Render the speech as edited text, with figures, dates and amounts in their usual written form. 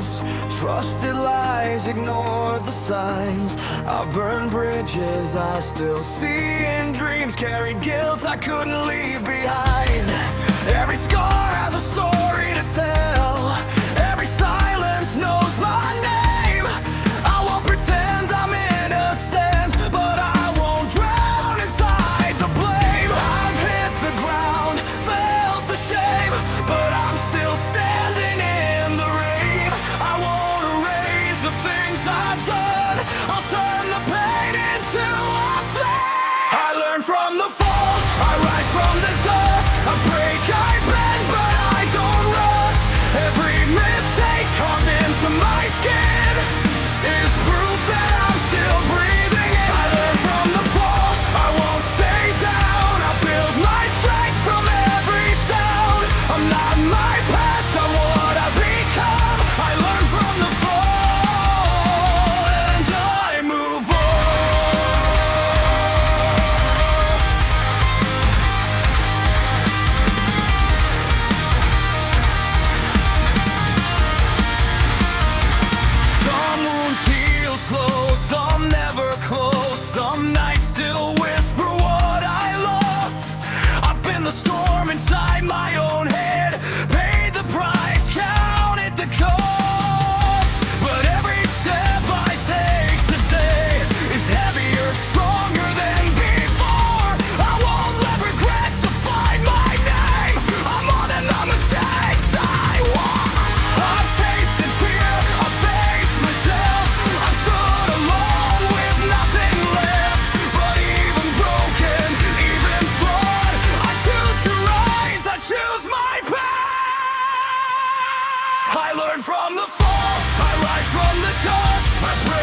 lose. Trusted lies, ignored the signs. I've burned bridges I still see in dreams. Carried guilt I couldn't leave behind. Every scar has a story to tell. Every silence knows my name. I won't pretend I'm innocent, but I won't drown inside the blame. I've hit the ground, felt the shame, but I'm still standing in the rain. I won't erase the things I've done. I'll turn the pain into a flame. I learn from the fall, I rise from the dust. I break, I bend, but I don't rust. Every mistake carved into my skin is proof that I'm still breathing in. I learn from the fall, I won't stay down. I build my strength from every sound. I'm not my past, I'm what I become. I learn from the fall, and I move on. Some wounds heal slow, some never close. Some nights still whisper what I lost. I've been the storm inside my own head, paid the price, counted the cost. But every step I take today is heavier, stronger than before. I won't let regret define my name. I'm more than the mistakes I want. I've tasted fear, I've faced myself. I've stood alone with nothing left. But even broken, even flawed, I choose to rise, I choose my path. I learn from the fall, I rise from the dust. I break